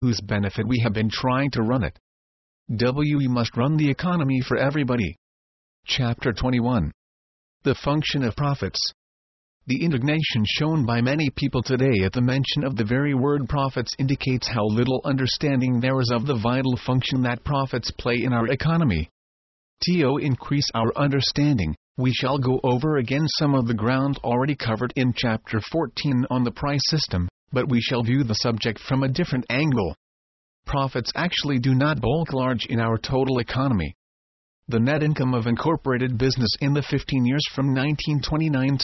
whose benefit we have been trying to run it. We must run the economy for everybody. Chapter 21. The function of profits. The indignation shown by many people today at the mention of the very word profits indicates how little understanding there is of the vital function that profits play in our economy. To increase our understanding, we shall go over again some of the ground already covered in Chapter 14 on the price system, but we shall view the subject from a different angle. Profits actually do not bulk large in our total economy. The net income of incorporated business in the 15 years from 1929 to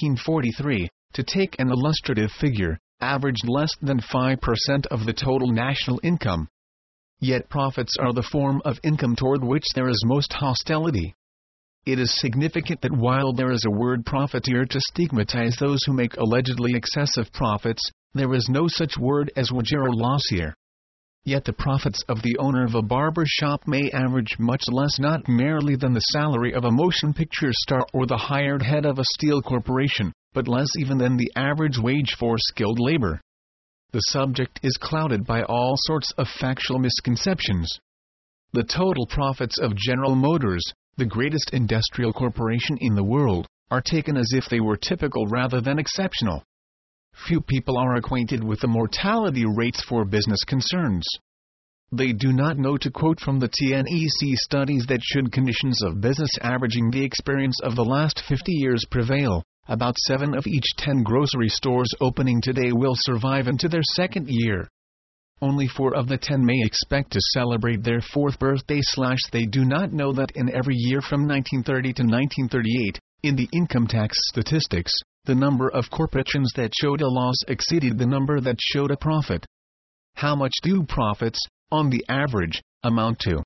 1943, to take an illustrative figure, averaged less than 5% of the total national income. Yet profits are the form of income toward which there is most hostility. It is significant that while there is a word profiteer to stigmatize those who make allegedly excessive profits, there is no such word as wager or lossier. Yet the profits of the owner of a barber shop may average much less not merely than the salary of a motion picture star or the hired head of a steel corporation, but less even than the average wage for skilled labor. The subject is clouded by all sorts of factual misconceptions. The total profits of General Motors, the greatest industrial corporation in the world, are taken as if they were typical rather than exceptional. Few people are acquainted with the mortality rates for business concerns. They do not know to quote from the TNEC studies that should conditions of business averaging the experience of the last 50 years prevail, about 7 of each 10 grocery stores opening today will survive into their second year. Only 4 of the 10 may expect to celebrate their 4th birthday. They do not know that in every year from 1930 to 1938, in the income tax statistics, the number of corporations that showed a loss exceeded the number that showed a profit. How much do profits, on the average, amount to?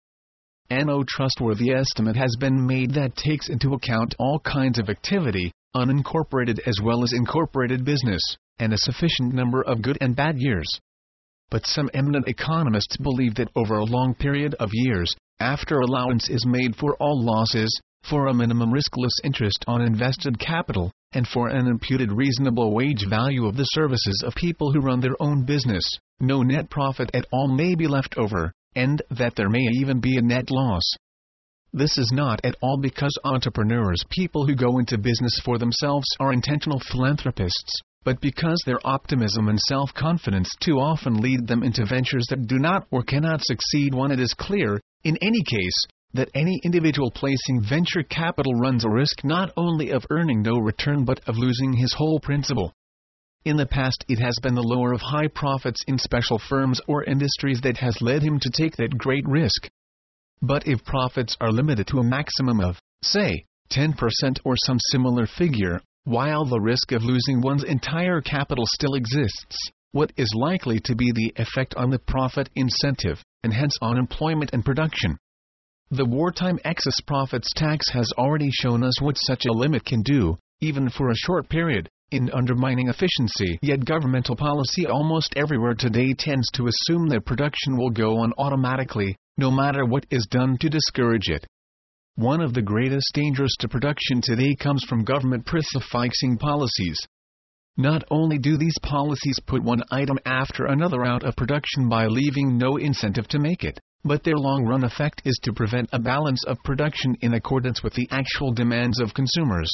No trustworthy estimate has been made that takes into account all kinds of activity, unincorporated as well as incorporated business, and a sufficient number of good and bad years. But some eminent economists believe that over a long period of years, after allowance is made for all losses, for a minimum riskless interest on invested capital, and for an imputed reasonable wage value of the services of people who run their own business, no net profit at all may be left over, and that there may even be a net loss. This is not at all because entrepreneurs, people who go into business for themselves, are intentional philanthropists, but because their optimism and self-confidence too often lead them into ventures that do not or cannot succeed when it is clear, in any case, that any individual placing venture capital runs a risk not only of earning no return but of losing his whole principal. In the past it has been the lure of high profits in special firms or industries that has led him to take that great risk. But if profits are limited to a maximum of, say, 10% or some similar figure, while the risk of losing one's entire capital still exists, what is likely to be the effect on the profit incentive, and hence on employment and production? The wartime excess profits tax has already shown us what such a limit can do, even for a short period, in undermining efficiency. Yet governmental policy almost everywhere today tends to assume that production will go on automatically, no matter what is done to discourage it. One of the greatest dangers to production today comes from government price-fixing policies. Not only do these policies put one item after another out of production by leaving no incentive to make it, but their long-run effect is to prevent a balance of production in accordance with the actual demands of consumers.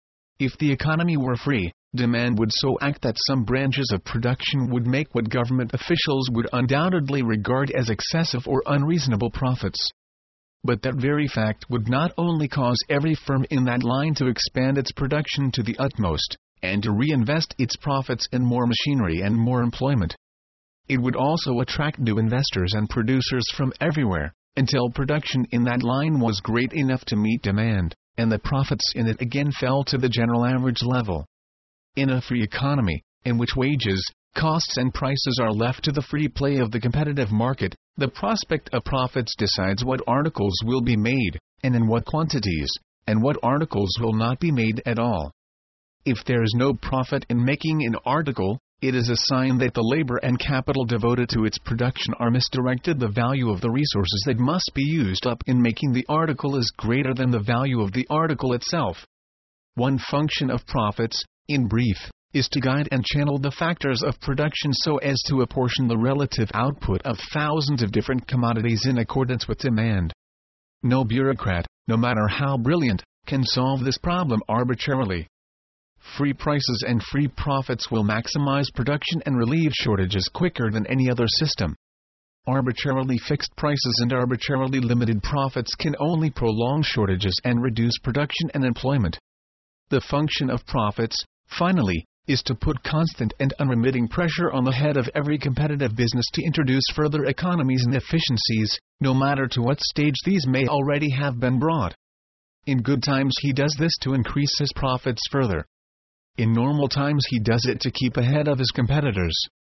If the economy were free, demand would so act that some branches of production would make what government officials would undoubtedly regard as excessive or unreasonable profits. But that very fact would not only cause every firm in that line to expand its production to the utmost, and to reinvest its profits in more machinery and more employment. It would also attract new investors and producers from everywhere, until production in that line was great enough to meet demand, and the profits in it again fell to the general average level. In a free economy, in which wages, costs and prices are left to the free play of the competitive market, the prospect of profits decides what articles will be made, and in what quantities, and what articles will not be made at all. If there is no profit in making an article, it is a sign that the labor and capital devoted to its production are misdirected. The value of the resources that must be used up in making the article is greater than the value of the article itself. One function of profits, in brief, is to guide and channel the factors of production so as to apportion the relative output of thousands of different commodities in accordance with demand. No bureaucrat, no matter how brilliant, can solve this problem arbitrarily. Free prices and free profits will maximize production and relieve shortages quicker than any other system. Arbitrarily fixed prices and arbitrarily limited profits can only prolong shortages and reduce production and employment. The function of profits, finally, is to put constant and unremitting pressure on the head of every competitive business to introduce further economies and efficiencies, no matter to what stage these may already have been brought. In good times he does this to increase his profits further. In normal times he does it to keep ahead of his competitors.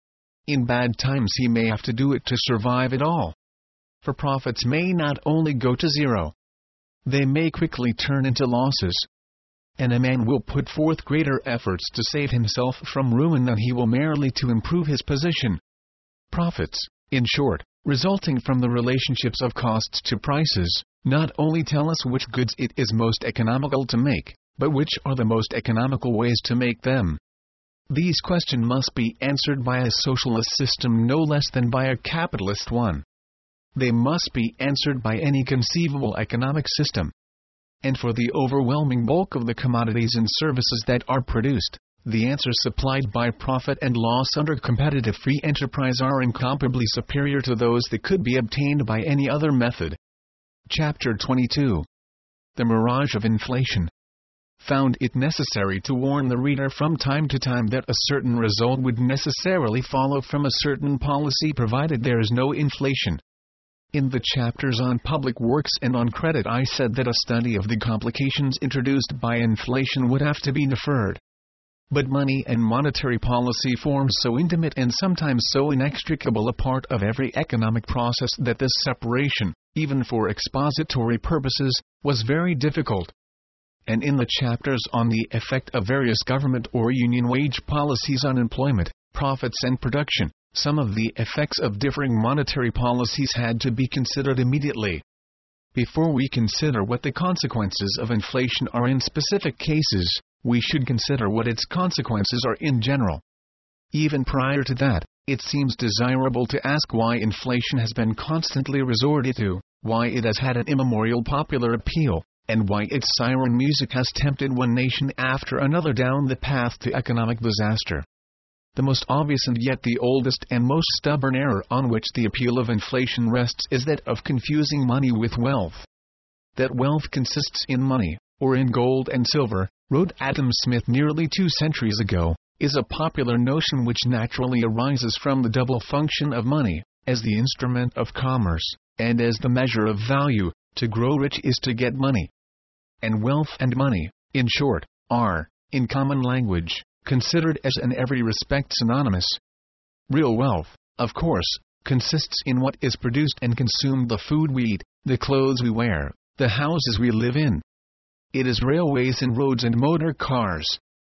In bad times he may have to do it to survive at all. For profits may not only go to zero, they may quickly turn into losses. And a man will put forth greater efforts to save himself from ruin than he will merely to improve his position. Profits, in short, resulting from the relationships of costs to prices, not only tell us which goods it is most economical to make, but which are the most economical ways to make them. These questions must be answered by a socialist system no less than by a capitalist one. They must be answered by any conceivable economic system. And for the overwhelming bulk of the commodities and services that are produced, the answers supplied by profit and loss under competitive free enterprise are incomparably superior to those that could be obtained by any other method. Chapter 22. The Mirage of Inflation. Found it necessary to warn the reader from time to time that a certain result would necessarily follow from a certain policy provided there is no inflation. In the chapters on public works and on credit I said that a study of the complications introduced by inflation would have to be deferred. But money and monetary policy form so intimate and sometimes so inextricable a part of every economic process that this separation, even for expository purposes, was very difficult. And in the chapters on the effect of various government or union wage policies on employment, profits and production, some of the effects of differing monetary policies had to be considered immediately. Before we consider what the consequences of inflation are in specific cases, we should consider what its consequences are in general. Even prior to that, it seems desirable to ask why inflation has been constantly resorted to, why it has had an immemorial popular appeal, and why its siren music has tempted one nation after another down the path to economic disaster. The most obvious and yet the oldest and most stubborn error on which the appeal of inflation rests is that of confusing money with wealth. That wealth consists in money, or in gold and silver, wrote Adam Smith nearly 2 centuries ago, is a popular notion which naturally arises from the double function of money, as the instrument of commerce, and as the measure of value. To grow rich is to get money. And wealth and money, in short, are, in common language, considered as in every respect synonymous. Real wealth, of course, consists in what is produced and consumed, the food we eat, the clothes we wear, the houses we live in. It is railways and roads and motor cars,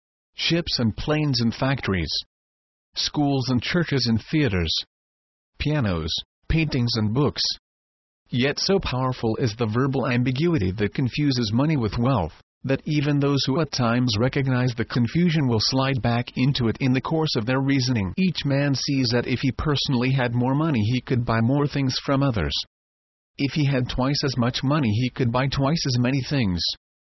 ships and planes and factories, schools and churches and theaters, pianos, paintings and books. Yet so powerful is the verbal ambiguity that confuses money with wealth, that even those who at times recognize the confusion will slide back into it in the course of their reasoning. Each man sees that if he personally had more money he could buy more things from others. If he had twice as much money he could buy twice as many things.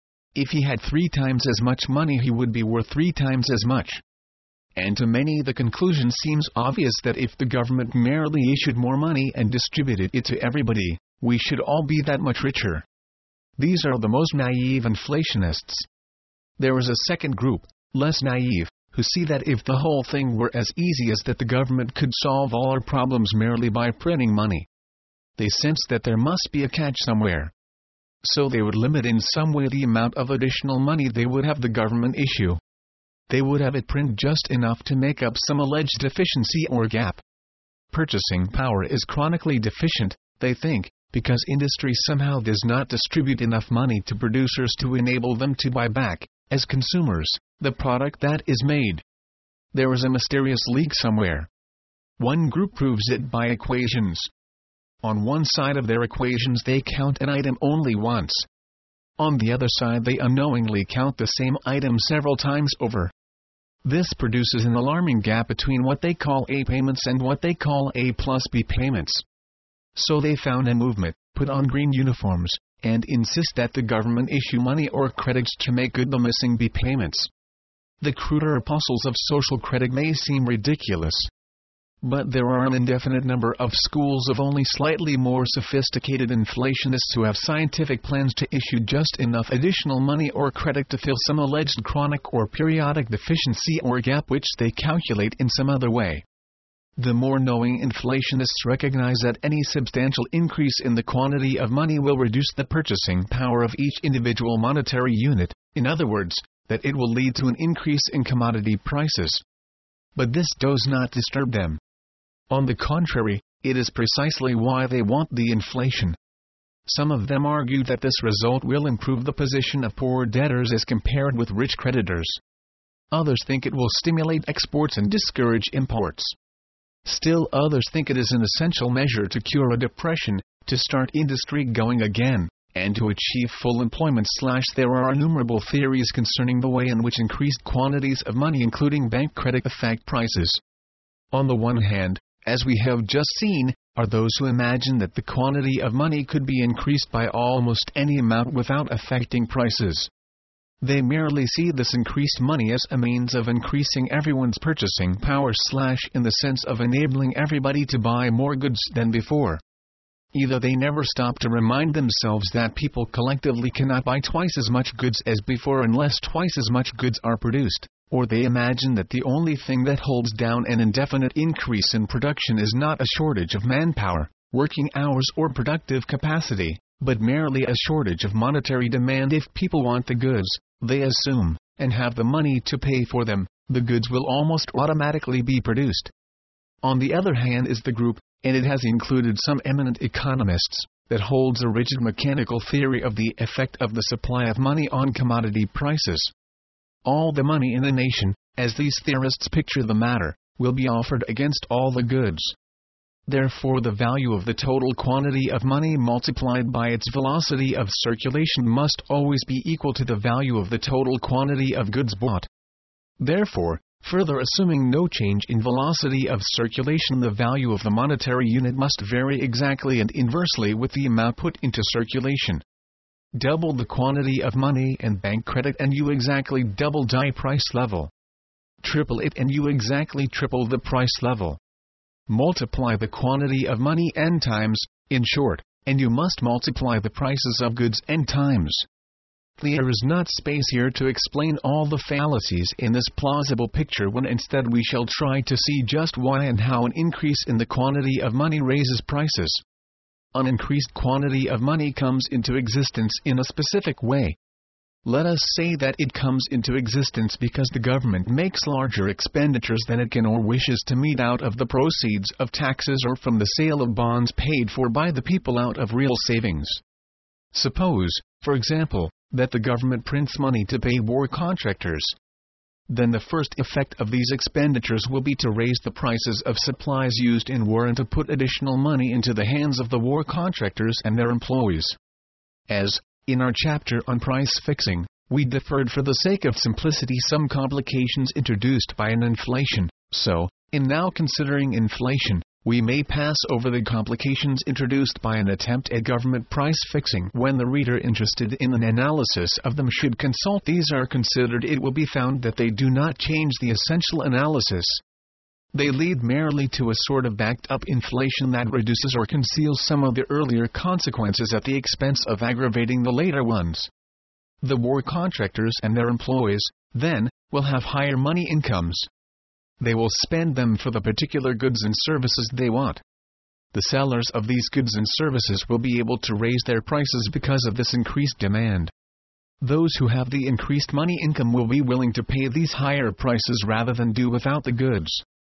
If he had 3 times as much money he would be worth 3 times as much. And to many the conclusion seems obvious that if the government merely issued more money and distributed it to everybody, we should all be that much richer. These are the most naive inflationists. There is a second group, less naive, who see that if the whole thing were as easy as that the government could solve all our problems merely by printing money. They sense that there must be a catch somewhere. So they would limit in some way the amount of additional money they would have the government issue. They would have it print just enough to make up some alleged deficiency or gap. Purchasing power is chronically deficient, they think, because industry somehow does not distribute enough money to producers to enable them to buy back, as consumers, the product that is made. There is a mysterious leak somewhere. One group proves it by equations. On one side of their equations they count an item only once. On the other side they unknowingly count the same item several times over. This produces an alarming gap between what they call A payments and what they call A plus B payments. So they found a movement, put on green uniforms, and insist that the government issue money or credits to make good the missing B payments. The cruder apostles of social credit may seem ridiculous, but there are an indefinite number of schools of only slightly more sophisticated inflationists who have scientific plans to issue just enough additional money or credit to fill some alleged chronic or periodic deficiency or gap which they calculate in some other way. The more knowing inflationists recognize that any substantial increase in the quantity of money will reduce the purchasing power of each individual monetary unit, in other words, that it will lead to an increase in commodity prices. But this does not disturb them. On the contrary, it is precisely why they want the inflation. Some of them argue that this result will improve the position of poor debtors as compared with rich creditors. Others think it will stimulate exports and discourage imports. Still others think it is an essential measure to cure a depression, to start industry going again, and to achieve full employment. There are innumerable theories concerning the way in which increased quantities of money including bank credit affect prices. On the one hand, as we have just seen, are those who imagine that the quantity of money could be increased by almost any amount without affecting prices. They merely see this increased money as a means of increasing everyone's purchasing power in the sense of enabling everybody to buy more goods than before. Either they never stop to remind themselves that people collectively cannot buy twice as much goods as before unless twice as much goods are produced, or they imagine that the only thing that holds down an indefinite increase in production is not a shortage of manpower, working hours or productive capacity, but merely a shortage of monetary demand. If people want the goods, they assume, and have the money to pay for them, the goods will almost automatically be produced. On the other hand is the group, and it has included some eminent economists, that holds a rigid mechanical theory of the effect of the supply of money on commodity prices. All the money in a nation, as these theorists picture the matter, will be offered against all the goods. Therefore the value of the total quantity of money multiplied by its velocity of circulation must always be equal to the value of the total quantity of goods bought. Therefore, further assuming no change in velocity of circulation, the value of the monetary unit must vary exactly and inversely with the amount put into circulation. Double the quantity of money and bank credit and you exactly double the price level. Triple it and you exactly triple the price level. Multiply the quantity of money n times, in short, and you must multiply the prices of goods n times. There is not space here to explain all the fallacies in this plausible picture when instead we shall try to see just why and how an increase in the quantity of money raises prices. An increased quantity of money comes into existence in a specific way. Let us say that it comes into existence because the government makes larger expenditures than it can or wishes to meet out of the proceeds of taxes or from the sale of bonds paid for by the people out of real savings. Suppose, for example, that the government prints money to pay war contractors. Then the first effect of these expenditures will be to raise the prices of supplies used in war and to put additional money into the hands of the war contractors and their employees. As, in our chapter on price fixing, we deferred for the sake of simplicity some complications introduced by an inflation, so, in now considering inflation, we may pass over the complications introduced by an attempt at government price fixing. When the reader interested in an analysis of them should consult these are considered, it will be found that they do not change the essential analysis. They lead merely to a sort of backed-up inflation that reduces or conceals some of the earlier consequences at the expense of aggravating the later ones. The war contractors and their employees, then, will have higher money incomes. They will spend them for the particular goods and services they want. The sellers of these goods and services will be able to raise their prices because of this increased demand. Those who have the increased money income will be willing to pay these higher prices rather than do without the goods.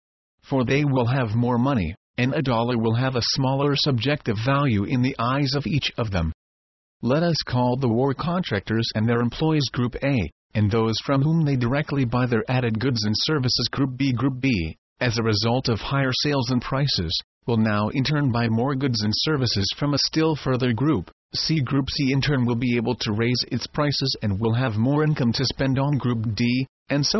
For they will have more money, and a dollar will have a smaller subjective value in the eyes of each of them. Let us call the war contractors and their employees Group A, and those from whom they directly buy their added goods and services Group B. Group B, as a result of higher sales and prices, will now in turn buy more goods and services from a still further group, C. Group C in turn will be able to raise its prices and will have more income to spend on Group D, and so on.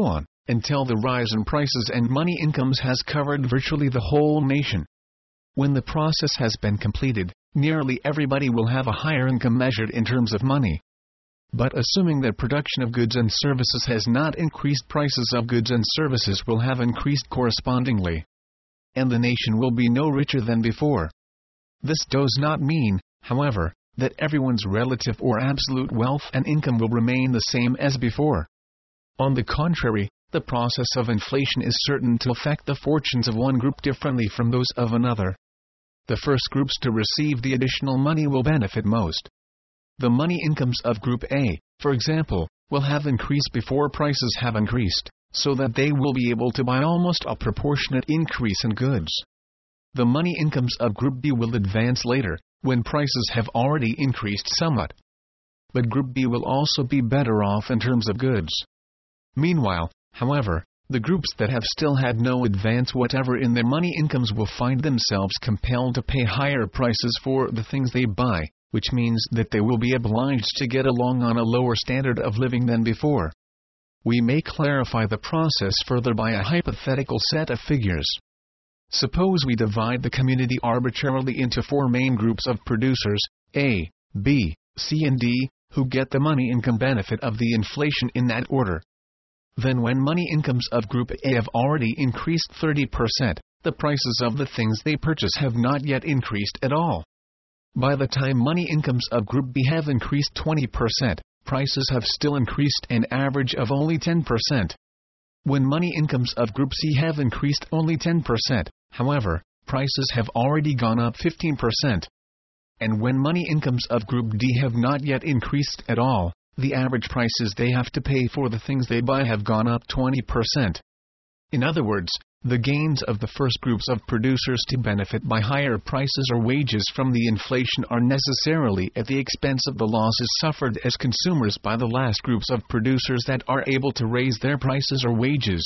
until the rise in prices and money incomes has covered virtually the whole nation. When the process has been completed, nearly everybody will have a higher income measured in terms of money. But assuming that production of goods and services has not increased, prices of goods and services will have increased correspondingly. And the nation will be no richer than before. This does not mean, however, that everyone's relative or absolute wealth and income will remain the same as before. On the contrary, the process of inflation is certain to affect the fortunes of one group differently from those of another. The first groups to receive the additional money will benefit most. The money incomes of Group A, for example, will have increased before prices have increased, so that they will be able to buy almost a proportionate increase in goods. The money incomes of Group B will advance later, when prices have already increased somewhat. But Group B will also be better off in terms of goods. Meanwhile, however, the groups that have still had no advance whatever in their money incomes will find themselves compelled to pay higher prices for the things they buy, which means that they will be obliged to get along on a lower standard of living than before. We may clarify the process further by a hypothetical set of figures. Suppose we divide the community arbitrarily into four main groups of producers, A, B, C and D, who get the money income benefit of the inflation in that order. Then when money incomes of Group A have already increased 30%, the prices of the things they purchase have not yet increased at all. By the time money incomes of Group B have increased 20%, prices have still increased an average of only 10%. When money incomes of Group C have increased only 10%, however, prices have already gone up 15%. And when money incomes of Group D have not yet increased at all, the average prices they have to pay for the things they buy have gone up 20%. In other words, the gains of the first groups of producers to benefit by higher prices or wages from the inflation are necessarily at the expense of the losses suffered as consumers by the last groups of producers that are able to raise their prices or wages.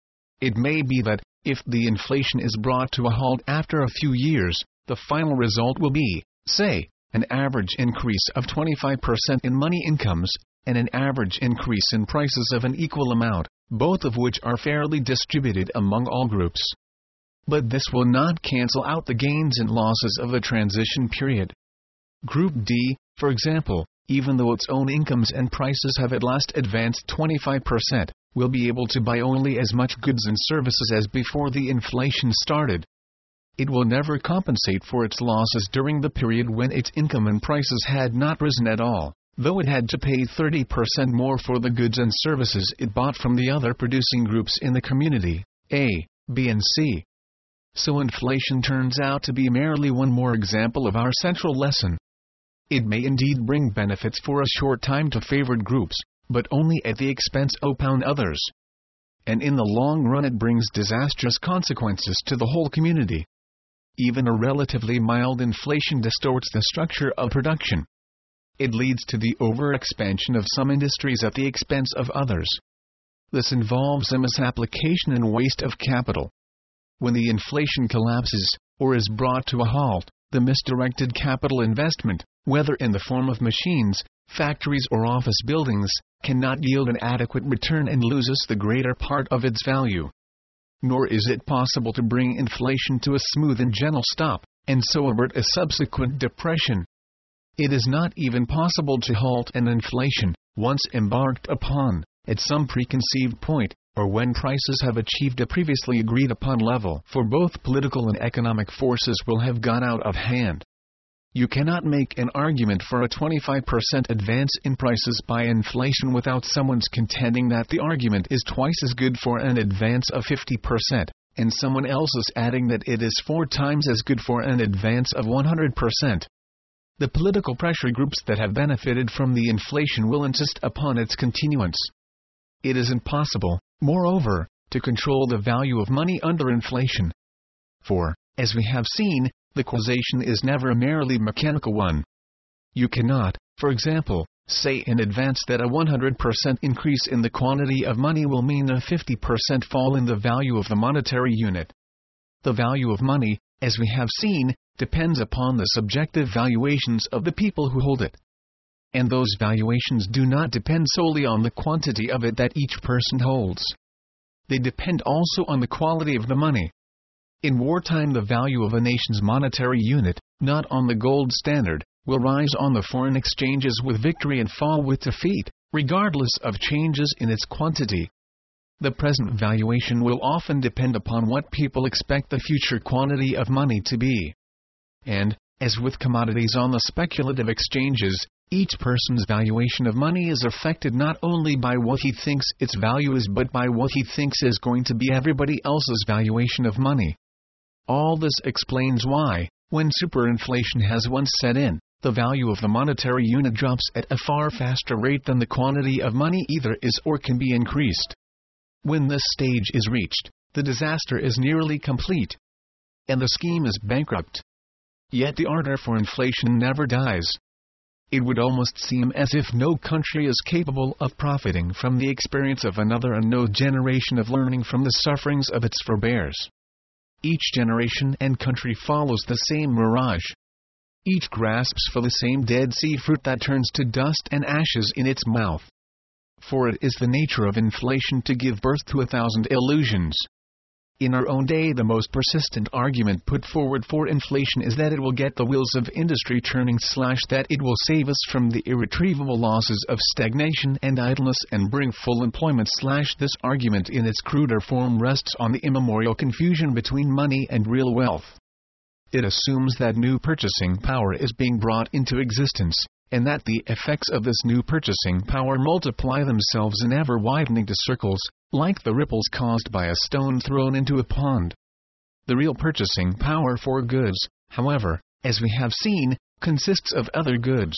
It may be that, if the inflation is brought to a halt after a few years, the final result will be, say, an average increase of 25% in money incomes, and an average increase in prices of an equal amount, both of which are fairly distributed among all groups. But this will not cancel out the gains and losses of the transition period. Group D, for example, even though its own incomes and prices have at last advanced 25%, will be able to buy only as much goods and services as before the inflation started. It will never compensate for its losses during the period when its income and prices had not risen at all, though it had to pay 30% more for the goods and services it bought from the other producing groups in the community, A, B and C. So inflation turns out to be merely one more example of our central lesson. It may indeed bring benefits for a short time to favored groups, but only at the expense of others. And in the long run it brings disastrous consequences to the whole community. Even a relatively mild inflation distorts the structure of production. It leads to the overexpansion of some industries at the expense of others. This involves a misapplication and waste of capital. When the inflation collapses, or is brought to a halt, the misdirected capital investment, whether in the form of machines, factories or office buildings, cannot yield an adequate return and loses the greater part of its value. Nor is it possible to bring inflation to a smooth and gentle stop, and so avert a subsequent depression. It is not even possible to halt an inflation, once embarked upon, at some preconceived point, or when prices have achieved a previously agreed upon level, for both political and economic forces will have gone out of hand. You cannot make an argument for a 25% advance in prices by inflation without someone's contending that the argument is twice as good for an advance of 50%, and someone else's adding that it is 4 times as good for an advance of 100%. The political pressure groups that have benefited from the inflation will insist upon its continuance. It is impossible, moreover, to control the value of money under inflation. For, as we have seen, the causation is never a merely mechanical one. You cannot, for example, say in advance that a 100% increase in the quantity of money will mean a 50% fall in the value of the monetary unit. The value of money, as we have seen, depends upon the subjective valuations of the people who hold it. And those valuations do not depend solely on the quantity of it that each person holds. they depend also on the quality of the money. In wartime, the value of a nation's monetary unit, not on the gold standard, will rise on the foreign exchanges with victory and fall with defeat, regardless of changes in its quantity. The present valuation will often depend upon what people expect the future quantity of money to be. And, as with commodities on the speculative exchanges, each person's valuation of money is affected not only by what he thinks its value is but by what he thinks is going to be everybody else's valuation of money. All this explains why, when superinflation has once set in, the value of the monetary unit drops at a far faster rate than the quantity of money either is or can be increased. When this stage is reached, the disaster is nearly complete, and the scheme is bankrupt. Yet the ardor for inflation never dies. It would almost seem as if no country is capable of profiting from the experience of another and no generation of learning from the sufferings of its forebears. Each generation and country follows the same mirage. Each grasps for the same Dead Sea fruit that turns to dust and ashes in its mouth. For it is the nature of inflation to give birth to 1,000 illusions. In our own day, the most persistent argument put forward for inflation is that it will get the wheels of industry turning / that it will save us from the irretrievable losses of stagnation and idleness and bring full employment / This argument in its cruder form rests on the immemorial confusion between money and real wealth. It assumes that new purchasing power is being brought into existence, and that the effects of this new purchasing power multiply themselves in ever-widening circles, like the ripples caused by a stone thrown into a pond. The real purchasing power for goods, however, as we have seen, consists of other goods.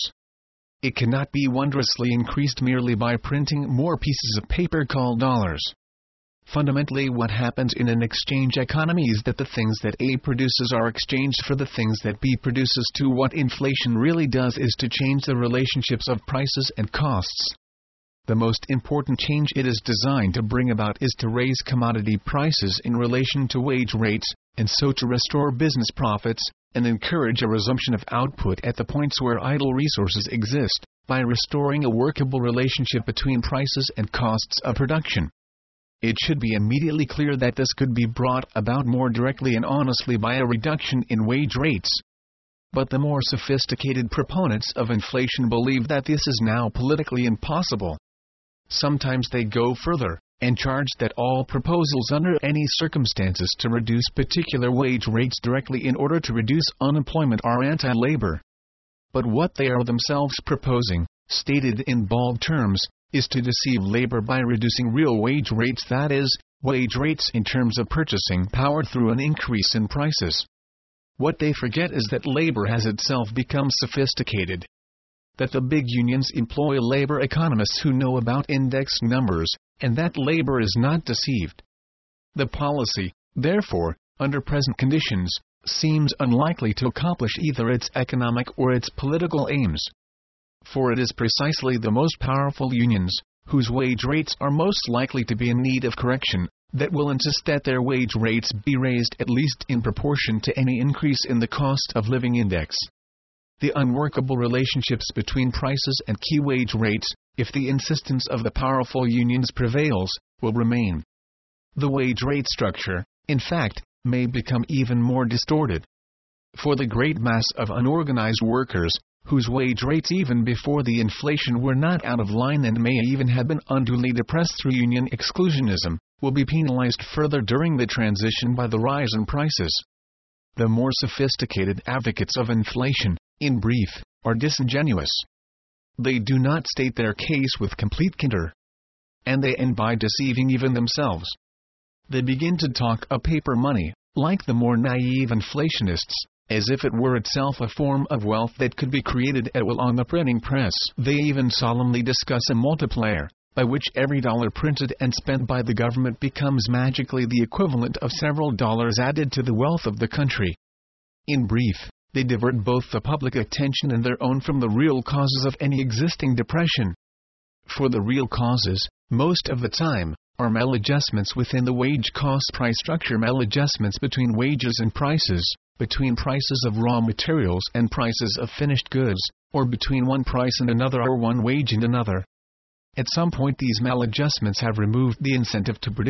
It cannot be wondrously increased merely by printing more pieces of paper called dollars. Fundamentally, what happens in an exchange economy is that the things that A produces are exchanged for the things that B produces. What inflation really does is to change the relationships of prices and costs. The most important change it is designed to bring about is to raise commodity prices in relation to wage rates, and so to restore business profits, and encourage a resumption of output at the points where idle resources exist, by restoring a workable relationship between prices and costs of production. It should be immediately clear that this could be brought about more directly and honestly by a reduction in wage rates. But the more sophisticated proponents of inflation believe that this is now politically impossible. Sometimes they go further, and charge that all proposals under any circumstances to reduce particular wage rates directly in order to reduce unemployment are anti-labor. But what they are themselves proposing, stated in bald terms, is to deceive labor by reducing real wage rates, that is, wage rates in terms of purchasing power through an increase in prices. What they forget is that labor has itself become sophisticated. That the big unions employ labor economists who know about index numbers, and that labor is not deceived. The policy, therefore, under present conditions, seems unlikely to accomplish either its economic or its political aims. For it is precisely the most powerful unions, whose wage rates are most likely to be in need of correction, that will insist that their wage rates be raised at least in proportion to any increase in the cost of living index. The unworkable relationships between prices and key wage rates, if the insistence of the powerful unions prevails, will remain. The wage rate structure, in fact, may become even more distorted. For the great mass of unorganized workers, whose wage rates even before the inflation were not out of line and may even have been unduly depressed through union exclusionism, will be penalized further during the transition by the rise in prices. The more sophisticated advocates of inflation, in brief, are disingenuous. They do not state their case with complete candor. And they end by deceiving even themselves. They begin to talk of paper money, like the more naive inflationists, as if it were itself a form of wealth that could be created at will on the printing press. They even solemnly discuss a multiplier, by which every dollar printed and spent by the government becomes magically the equivalent of several dollars added to the wealth of the country. In brief, they divert both the public attention and their own from the real causes of any existing depression. For the real causes, most of the time, are maladjustments within the wage-cost price structure, maladjustments between wages and prices, between prices of raw materials and prices of finished goods, or between one price and another or one wage and another. At some point these maladjustments have removed the incentive to produce,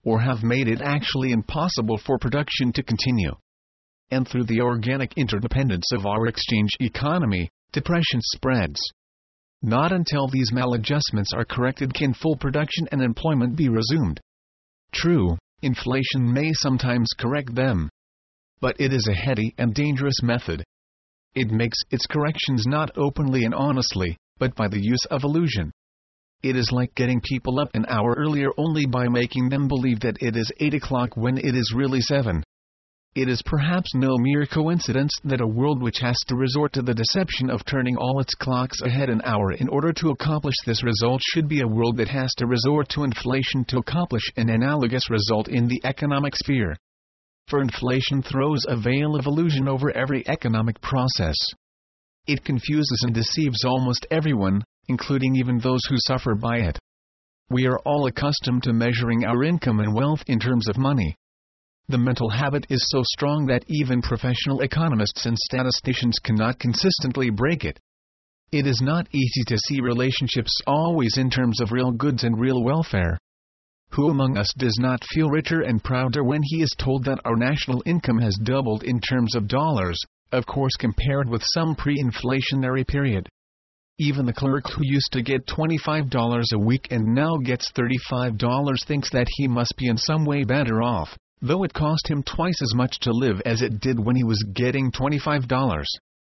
or have made it actually impossible for production to continue. And through the organic interdependence of our exchange economy, depression spreads. Not until these maladjustments are corrected can full production and employment be resumed. True, inflation may sometimes correct them. But it is a heady and dangerous method. It makes its corrections not openly and honestly, but by the use of illusion. It is like getting people up an hour earlier only by making them believe that it is 8 o'clock when it is really 7. It is perhaps no mere coincidence that a world which has to resort to the deception of turning all its clocks ahead an hour in order to accomplish this result should be a world that has to resort to inflation to accomplish an analogous result in the economic sphere. For inflation throws a veil of illusion over every economic process. It confuses and deceives almost everyone, including even those who suffer by it. We are all accustomed to measuring our income and wealth in terms of money. The mental habit is so strong that even professional economists and statisticians cannot consistently break it. It is not easy to see relationships always in terms of real goods and real welfare. Who among us does not feel richer and prouder when he is told that our national income has doubled in terms of dollars, of course compared with some pre-inflationary period? Even the clerk who used to get $25 a week and now gets $35 thinks that he must be in some way better off, though it cost him twice as much to live as it did when he was getting $25.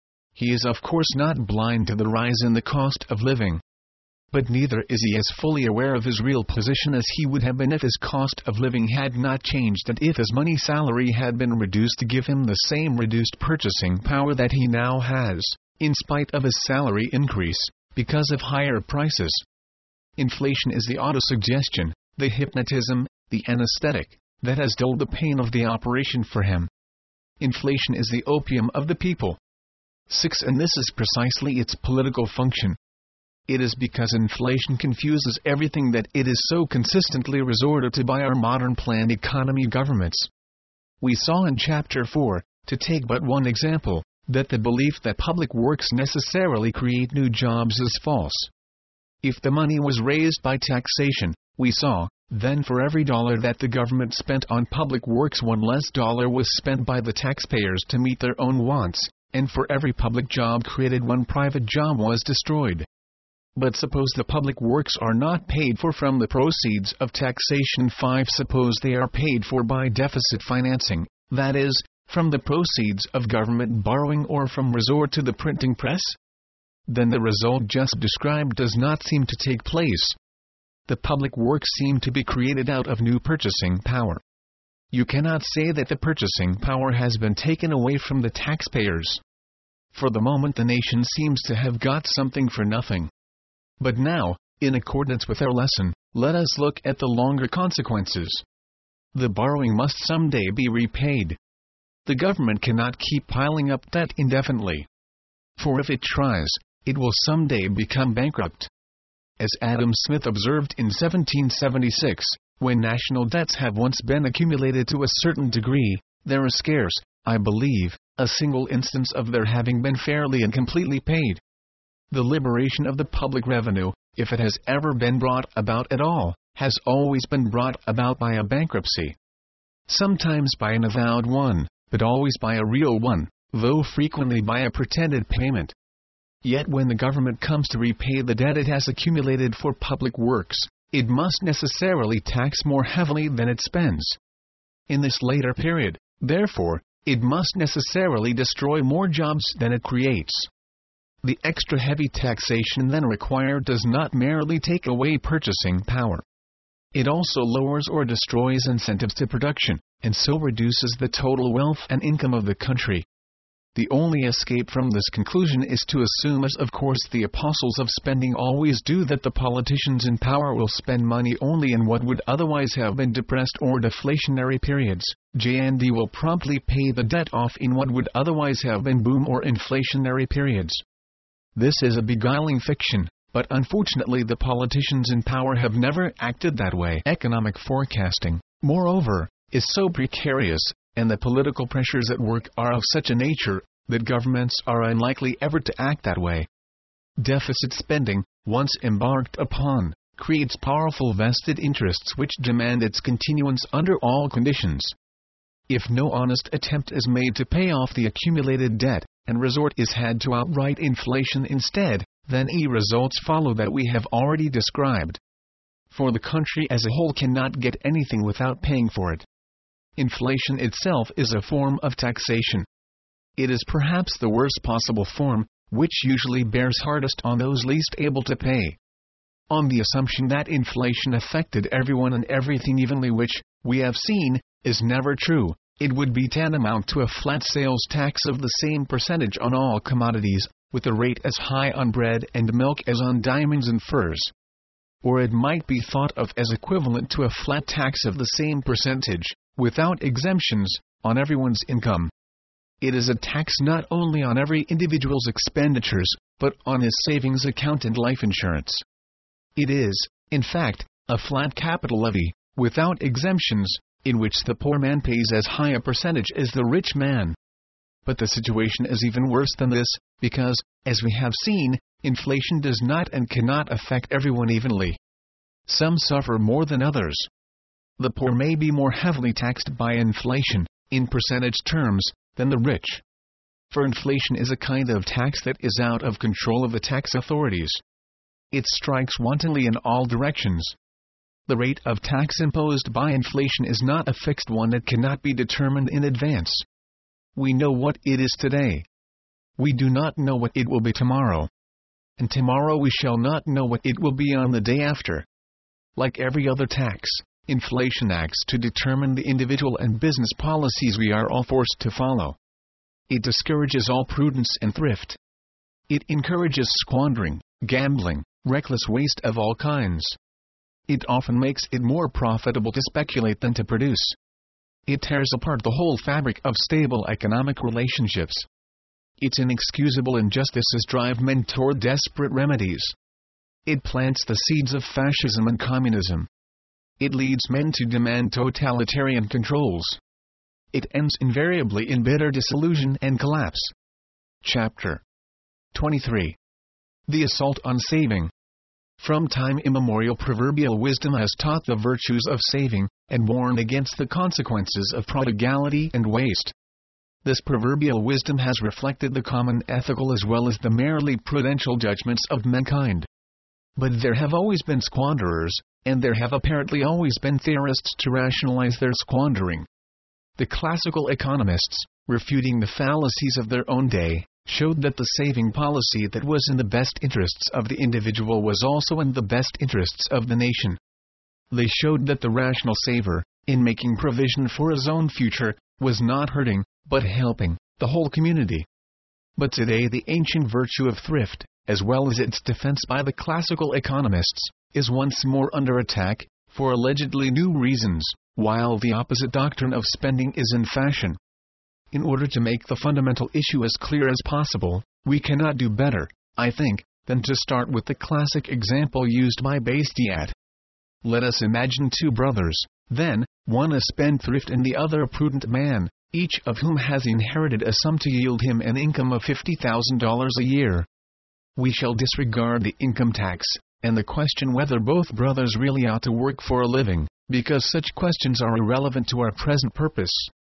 He is of course not blind to the rise in the cost of living. But neither is he as fully aware of his real position as he would have been if his cost of living had not changed and if his money salary had been reduced to give him the same reduced purchasing power that he now has, in spite of his salary increase, because of higher prices. Inflation is the autosuggestion, the hypnotism, the anesthetic, that has dulled the pain of the operation for him. Inflation is the opium of the people. 6. And this is precisely its political function. It is because inflation confuses everything that it is so consistently resorted to by our modern planned economy governments. We saw in Chapter 4, to take but one example, that the belief that public works necessarily create new jobs is false. If the money was raised by taxation, we saw, then for every dollar that the government spent on public works one less dollar was spent by the taxpayers to meet their own wants, and for every public job created one private job was destroyed. But suppose the public works are not paid for from the proceeds of taxation. 5. Suppose they are paid for by deficit financing, that is, from the proceeds of government borrowing or from resort to the printing press? Then the result just described does not seem to take place. The public works seem to be created out of new purchasing power. You cannot say that the purchasing power has been taken away from the taxpayers. For the moment the nation seems to have got something for nothing. But now, in accordance with our lesson, let us look at the longer consequences. The borrowing must someday be repaid. The government cannot keep piling up debt indefinitely. For if it tries, it will someday become bankrupt. As Adam Smith observed in 1776, when national debts have once been accumulated to a certain degree, there is scarce, I believe, a single instance of their having been fairly and completely paid. The liberation of the public revenue, if it has ever been brought about at all, has always been brought about by a bankruptcy. Sometimes by an avowed one, but always by a real one, though frequently by a pretended payment. Yet when the government comes to repay the debt it has accumulated for public works, it must necessarily tax more heavily than it spends. In this later period, therefore, it must necessarily destroy more jobs than it creates. The extra heavy taxation then required does not merely take away purchasing power. It also lowers or destroys incentives to production, and so reduces the total wealth and income of the country. The only escape from this conclusion is to assume, as of course the apostles of spending always do, that the politicians in power will spend money only in what would otherwise have been depressed or deflationary periods, and will promptly pay the debt off in what would otherwise have been boom or inflationary periods. This is a beguiling fiction, but unfortunately the politicians in power have never acted that way. Economic forecasting, moreover, is so precarious, and the political pressures at work are of such a nature, that governments are unlikely ever to act that way. Deficit spending, once embarked upon, creates powerful vested interests which demand its continuance under all conditions. If no honest attempt is made to pay off the accumulated debt, and resort is had to outright inflation instead, then results follow that we have already described. For the country as a whole cannot get anything without paying for it. Inflation itself is a form of taxation. It is perhaps the worst possible form, which usually bears hardest on those least able to pay. On the assumption that inflation affected everyone and everything evenly, which, we have seen, is never true, it would be tantamount to a flat sales tax of the same percentage on all commodities, with a rate as high on bread and milk as on diamonds and furs. Or it might be thought of as equivalent to a flat tax of the same percentage, without exemptions, on everyone's income. It is a tax not only on every individual's expenditures, but on his savings account and life insurance. It is, in fact, a flat capital levy, without exemptions, in which the poor man pays as high a percentage as the rich man. But the situation is even worse than this, because, as we have seen, inflation does not and cannot affect everyone evenly. Some suffer more than others. The poor may be more heavily taxed by inflation, in percentage terms, than the rich. For inflation is a kind of tax that is out of control of the tax authorities. It strikes wantonly in all directions. The rate of tax imposed by inflation is not a fixed one that cannot be determined in advance. We know what it is today. We do not know what it will be tomorrow. And tomorrow we shall not know what it will be on the day after. Like every other tax, inflation acts to determine the individual and business policies we are all forced to follow. It discourages all prudence and thrift. It encourages squandering, gambling, reckless waste of all kinds. It often makes it more profitable to speculate than to produce. It tears apart the whole fabric of stable economic relationships. Its inexcusable injustices drive men toward desperate remedies. It plants the seeds of fascism and communism. It leads men to demand totalitarian controls. It ends invariably in bitter disillusion and collapse. Chapter 23. The Assault on Saving. From time immemorial, proverbial wisdom has taught the virtues of saving, and warned against the consequences of prodigality and waste. This proverbial wisdom has reflected the common ethical as well as the merely prudential judgments of mankind. But there have always been squanderers, and there have apparently always been theorists to rationalize their squandering. The classical economists, refuting the fallacies of their own day, showed that the saving policy that was in the best interests of the individual was also in the best interests of the nation. They showed that the rational saver, in making provision for his own future, was not hurting, but helping, the whole community. But today the ancient virtue of thrift, as well as its defense by the classical economists, is once more under attack, for allegedly new reasons, while the opposite doctrine of spending is in fashion. In order to make the fundamental issue as clear as possible, we cannot do better, I think, than to start with the classic example used by Bastiat. Let us imagine two brothers, then, one a spendthrift and the other a prudent man, each of whom has inherited a sum to yield him an income of $50,000 a year. We shall disregard the income tax, and the question whether both brothers really ought to work for a living, because such questions are irrelevant to our present purpose.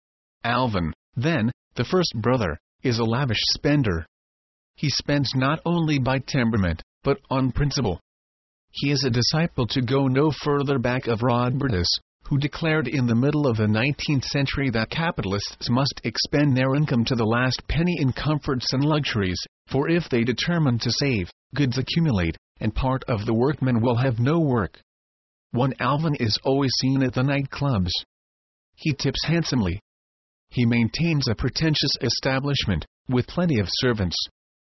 Alvin, then, the first brother, is a lavish spender. He spends not only by temperament, but on principle. He is a disciple to go no further back of Rodbertus, who declared in the middle of the 19th century that capitalists must expend their income to the last penny in comforts and luxuries, for if they determine to save, goods accumulate, and part of the workmen will have no work. One Alvin is always seen at the night clubs. He tips handsomely. He maintains a pretentious establishment, with plenty of servants.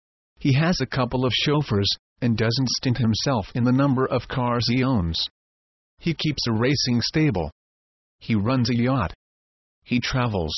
He has a couple of chauffeurs, and doesn't stint himself in the number of cars he owns. He keeps a racing stable. He runs a yacht. He travels.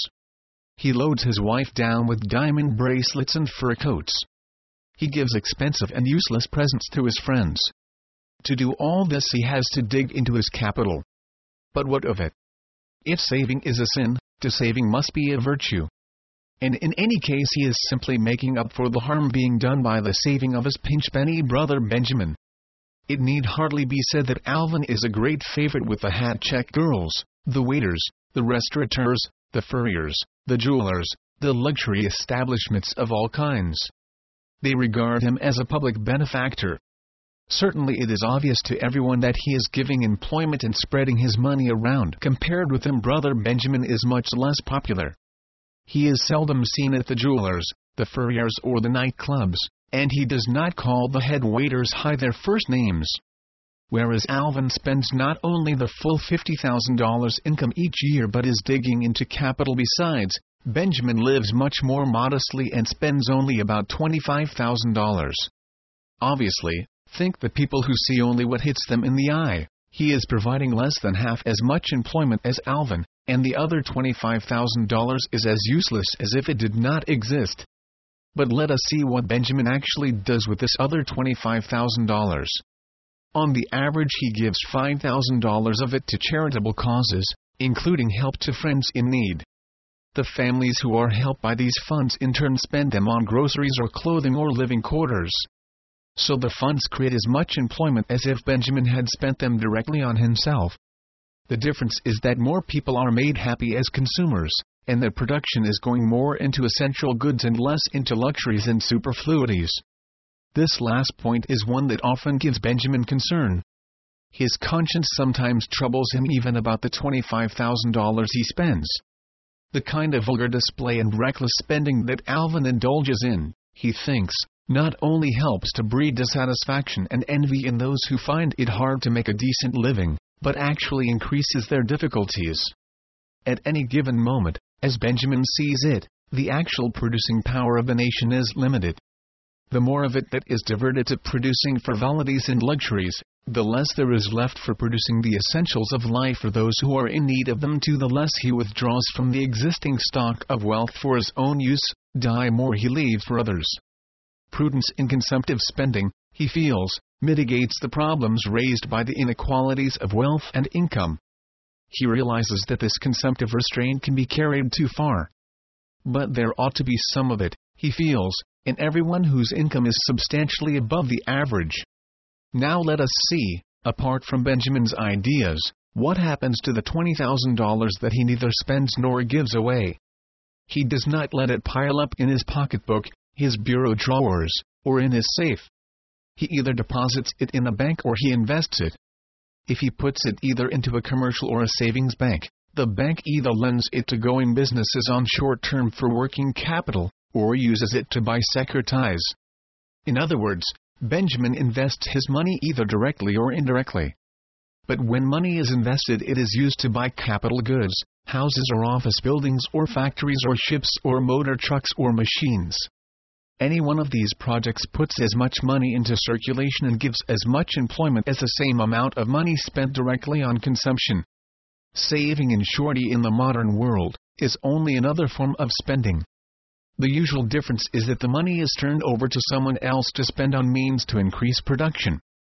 He loads his wife down with diamond bracelets and fur coats. He gives expensive and useless presents to his friends. To do all this he has to dig into his capital. But what of it? If saving is a sin, to saving must be a virtue. And in any case he is simply making up for the harm being done by the saving of his pinchpenny brother Benjamin. It need hardly be said that Alvin is a great favorite with the hat-check girls, the waiters, the restaurateurs, the furriers, the jewelers, the luxury establishments of all kinds. They regard him as a public benefactor. Certainly it is obvious to everyone that he is giving employment and spreading his money around. Compared with him, brother Benjamin is much less popular. He is seldom seen at the jewelers, the furriers or the nightclubs, and he does not call the head waiters by their first names. Whereas Alvin spends not only the full $50,000 income each year but is digging into capital besides, Benjamin lives much more modestly and spends only about $25,000. Obviously, think the people who see only what hits them in the eye. He is providing less than half as much employment as Alvin, and the other $25,000 is as useless as if it did not exist. But let us see what Benjamin actually does with this other $25,000. On the average, he gives $5,000 of it to charitable causes, including help to friends in need. The families who are helped by these funds in turn spend them on groceries or clothing or living quarters. So the funds create as much employment as if Benjamin had spent them directly on himself. The difference is that more people are made happy as consumers, and that production is going more into essential goods and less into luxuries and superfluities. This last point is one that often gives Benjamin concern. His conscience sometimes troubles him even about the $25,000 he spends. The kind of vulgar display and reckless spending that Alvin indulges in, he thinks, not only helps to breed dissatisfaction and envy in those who find it hard to make a decent living, but actually increases their difficulties. At any given moment, as Benjamin sees it, the actual producing power of the nation is limited. The more of it that is diverted to producing frivolities and luxuries, the less there is left for producing the essentials of life for those who are in need of them, the less he withdraws from the existing stock of wealth for his own use, the more he leaves for others. Prudence in consumptive spending, he feels, mitigates the problems raised by the inequalities of wealth and income. He realizes that this consumptive restraint can be carried too far. But there ought to be some of it, he feels, in everyone whose income is substantially above the average. Now let us see, apart from Benjamin's ideas, what happens to the $20,000 that he neither spends nor gives away. He does not let it pile up in his pocketbook, his bureau drawers, or in his safe. He either deposits it in a bank or he invests it. If he puts it either into a commercial or a savings bank, the bank either lends it to going businesses on short term for working capital, or uses it to buy securities. In other words, Benjamin invests his money either directly or indirectly. But when money is invested, it is used to buy capital goods, houses or office buildings or factories or ships or motor trucks or machines. Any one of these projects puts as much money into circulation and gives as much employment as the same amount of money spent directly on consumption. Saving, in shorty, in the modern world, is only another form of spending. The usual difference is that the money is turned over to someone else to spend on means to increase production.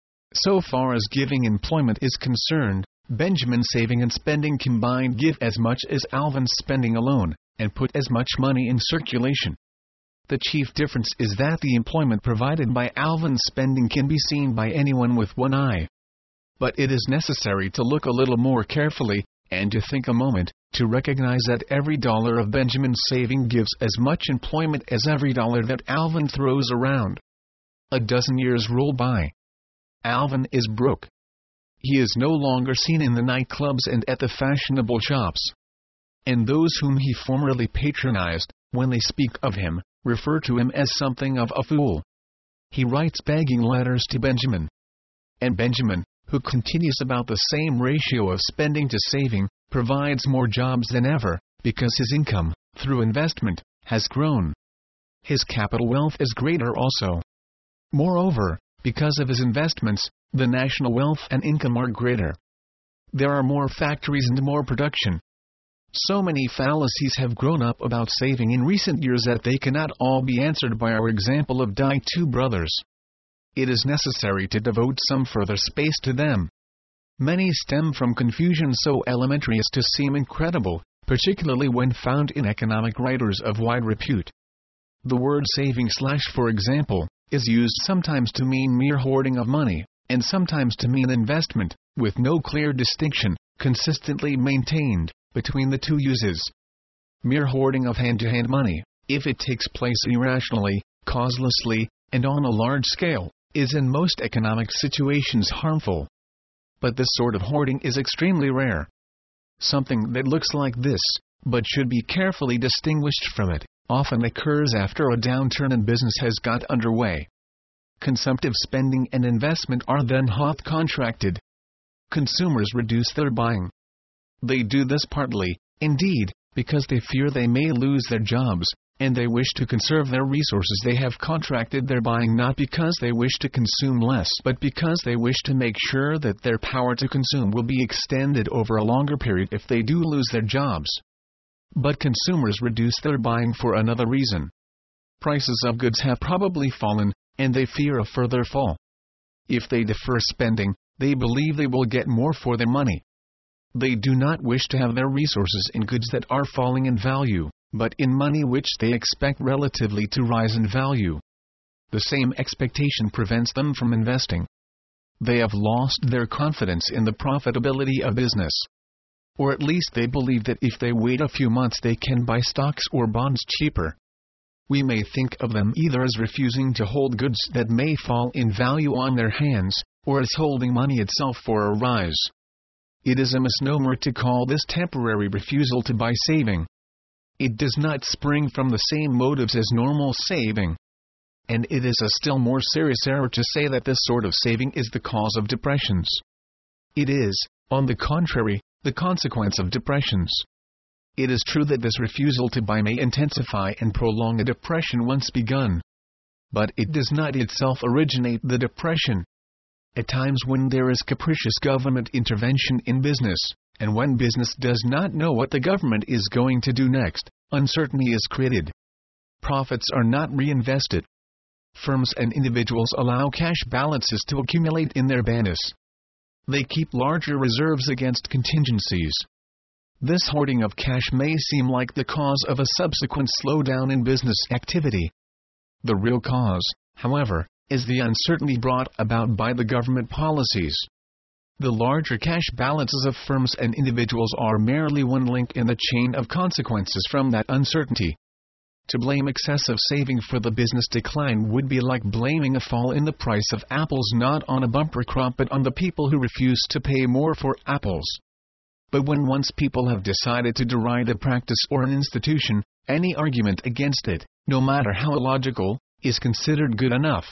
So far as giving employment is concerned, Benjamin's saving and spending combined give as much as Alvin's spending alone, and put as much money in circulation. The chief difference is that the employment provided by Alvin's spending can be seen by anyone with one eye. But it is necessary to look a little more carefully, and to think a moment, to recognize that every dollar of Benjamin's saving gives as much employment as every dollar that Alvin throws around. A dozen years roll by. Alvin is broke. He is no longer seen in the nightclubs and at the fashionable shops. And those whom he formerly patronized, when they speak of him, refer to him as something of a fool. He writes begging letters to Benjamin. And Benjamin, who continues about the same ratio of spending to saving, provides more jobs than ever, because his income, through investment, has grown. His capital wealth is greater also. Moreover, because of his investments, the national wealth and income are greater. There are more factories and more production. So many fallacies have grown up about saving in recent years that they cannot all be answered by our example of the two brothers. It is necessary to devote some further space to them. Many stem from confusion so elementary as to seem incredible, particularly when found in economic writers of wide repute. The word saving / for example, is used sometimes to mean mere hoarding of money, and sometimes to mean investment, with no clear distinction, consistently maintained, between the two uses. Mere hoarding of hand-to-hand money, if it takes place irrationally, causelessly, and on a large scale, is in most economic situations harmful. But this sort of hoarding is extremely rare. Something that looks like this, but should be carefully distinguished from it, often occurs after a downturn in business has got underway. Consumptive spending and investment are then contracted. Consumers reduce their buying. They do this partly, indeed, because they fear they may lose their jobs, and they wish to conserve their resources. They have contracted their buying not because they wish to consume less, but because they wish to make sure that their power to consume will be extended over a longer period if they do lose their jobs. But consumers reduce their buying for another reason. Prices of goods have probably fallen, and they fear a further fall. If they defer spending, they believe they will get more for their money. They do not wish to have their resources in goods that are falling in value, but in money which they expect relatively to rise in value. The same expectation prevents them from investing. They have lost their confidence in the profitability of business. Or at least they believe that if they wait a few months they can buy stocks or bonds cheaper. We may think of them either as refusing to hold goods that may fall in value on their hands, or as holding money itself for a rise. It is a misnomer to call this temporary refusal to buy saving. It does not spring from the same motives as normal saving. And it is a still more serious error to say that this sort of saving is the cause of depressions. It is, on the contrary, the consequence of depressions. It is true that this refusal to buy may intensify and prolong a depression once begun. But it does not itself originate the depression. At times when there is capricious government intervention in business, and when business does not know what the government is going to do next, uncertainty is created. Profits are not reinvested. Firms and individuals allow cash balances to accumulate in their banks. They keep larger reserves against contingencies. This hoarding of cash may seem like the cause of a subsequent slowdown in business activity. The real cause, however, is the uncertainty brought about by the government policies. The larger cash balances of firms and individuals are merely one link in the chain of consequences from that uncertainty. To blame excessive saving for the business decline would be like blaming a fall in the price of apples not on a bumper crop but on the people who refuse to pay more for apples. But when once people have decided to deride a practice or an institution, any argument against it, no matter how illogical, is considered good enough.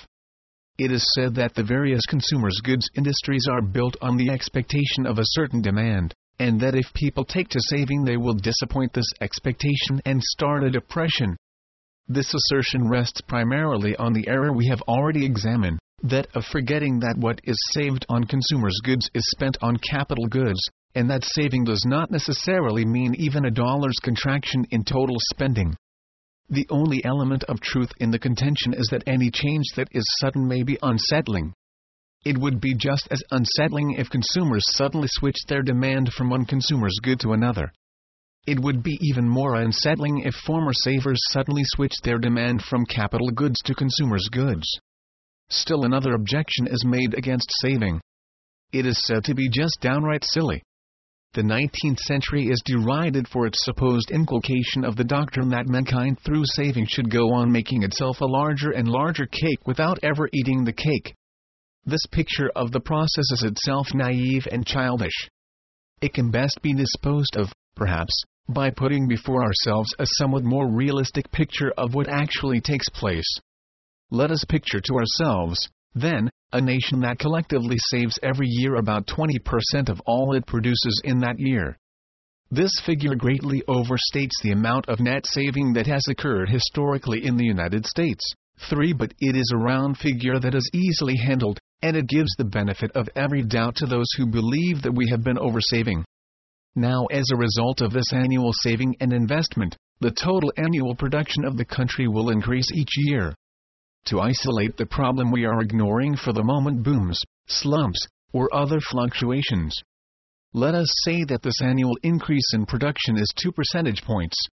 It is said that the various consumers' goods industries are built on the expectation of a certain demand, and that if people take to saving they will disappoint this expectation and start a depression. This assertion rests primarily on the error we have already examined, that of forgetting that what is saved on consumers' goods is spent on capital goods, and that saving does not necessarily mean even a dollar's contraction in total spending. The only element of truth in the contention is that any change that is sudden may be unsettling. It would be just as unsettling if consumers suddenly switched their demand from one consumer's good to another. It would be even more unsettling if former savers suddenly switched their demand from capital goods to consumers' goods. Still another objection is made against saving. It is said to be just downright silly. The 19th century is derided for its supposed inculcation of the doctrine that mankind through saving should go on making itself a larger and larger cake without ever eating the cake. This picture of the process is itself naive and childish. It can best be disposed of, perhaps, by putting before ourselves a somewhat more realistic picture of what actually takes place. Let us picture to ourselves, then, a nation that collectively saves every year about 20% of all it produces in that year. This figure greatly overstates the amount of net saving that has occurred historically in the United States, but it is a round figure that is easily handled, and it gives the benefit of every doubt to those who believe that we have been oversaving. Now, as a result of this annual saving and investment, the total annual production of the country will increase each year. To isolate the problem we are ignoring for the moment booms, slumps, or other fluctuations. Let us say that this annual increase in production is 2 percentage points.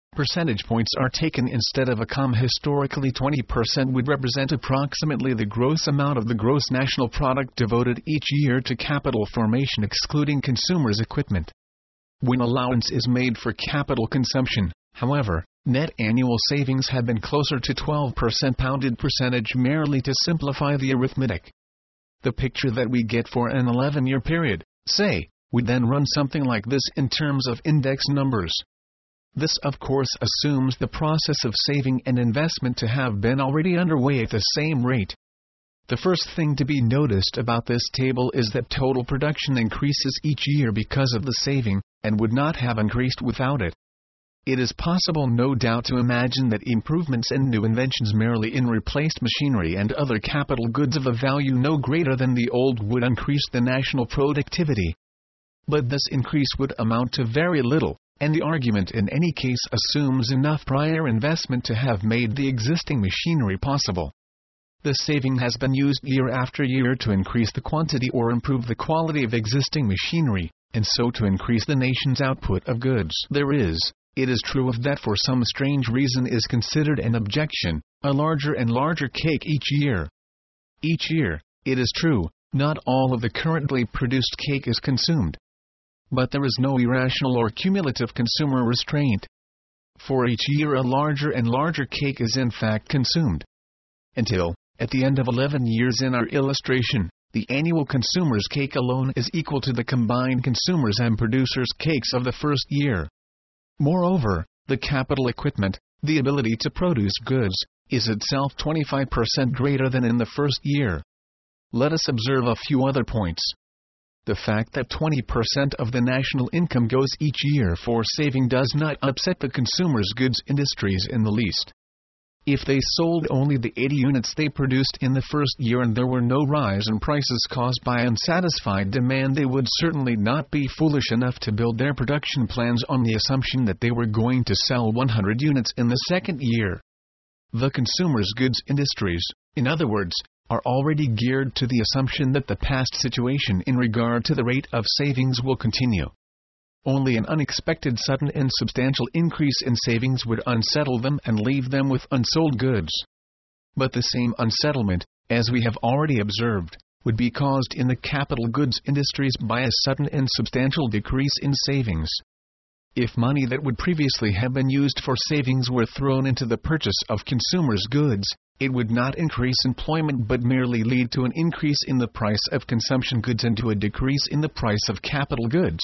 percentage points are taken instead of a comma. Historically, 20% would represent approximately the gross amount of the gross national product devoted each year to capital formation, excluding consumers' equipment. When allowance is made for capital consumption, however, net annual savings have been closer to 12% pounded percentage merely to simplify the arithmetic. The picture that we get for an 11-year period, say, would then run something like this in terms of index numbers. This of course assumes the process of saving and investment to have been already underway at the same rate. The first thing to be noticed about this table is that total production increases each year because of the saving, and would not have increased without it. It is possible, no doubt, to imagine that improvements and new inventions merely in replaced machinery and other capital goods of a value no greater than the old would increase the national productivity. But this increase would amount to very little, and the argument in any case assumes enough prior investment to have made the existing machinery possible. The saving has been used year after year to increase the quantity or improve the quality of existing machinery, and so to increase the nation's output of goods. There is, it is true, of that for some strange reason is considered an objection, a larger and larger cake each year. Each year, it is true, not all of the currently produced cake is consumed. But there is no irrational or cumulative consumer restraint. For each year a larger and larger cake is in fact consumed. Until, at the end of 11 years in our illustration, the annual consumer's cake alone is equal to the combined consumers' and producers' cakes of the first year. Moreover, the capital equipment, the ability to produce goods, is itself 25% greater than in the first year. Let us observe a few other points. The fact that 20% of the national income goes each year for saving does not upset the consumer's goods industries in the least. If they sold only the 80 units they produced in the first year and there were no rise in prices caused by unsatisfied demand, they would certainly not be foolish enough to build their production plans on the assumption that they were going to sell 100 units in the second year. The consumer's goods industries, in other words, are already geared to the assumption that the past situation in regard to the rate of savings will continue. Only an unexpected, sudden and substantial increase in savings would unsettle them and leave them with unsold goods. But the same unsettlement, as we have already observed, would be caused in the capital goods industries by a sudden and substantial decrease in savings. If money that would previously have been used for savings were thrown into the purchase of consumers' goods, it would not increase employment but merely lead to an increase in the price of consumption goods and to a decrease in the price of capital goods.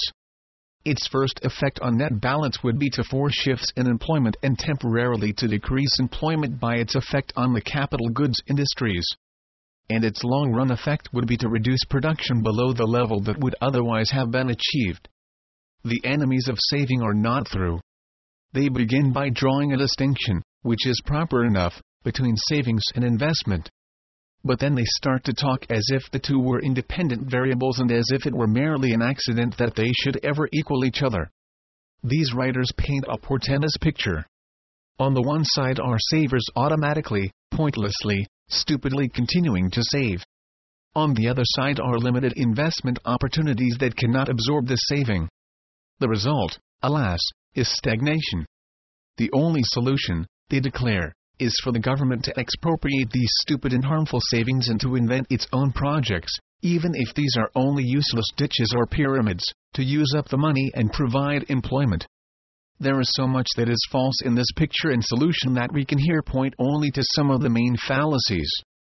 Its first effect on net balance would be to force shifts in employment and temporarily to decrease employment by its effect on the capital goods industries. And its long-run effect would be to reduce production below the level that would otherwise have been achieved. The enemies of saving are not through. They begin by drawing a distinction, which is proper enough, between savings and investment. But then they start to talk as if the two were independent variables and as if it were merely an accident that they should ever equal each other. These writers paint a portentous picture. On the one side are savers automatically, pointlessly, stupidly continuing to save. On the other side are limited investment opportunities that cannot absorb the saving. The result, alas, is stagnation. The only solution, they declare, is for the government to expropriate these stupid and harmful savings and to invent its own projects, even if these are only useless ditches or pyramids, to use up the money and provide employment. There is so much that is false in this picture and solution that we can here point only to some of the main fallacies.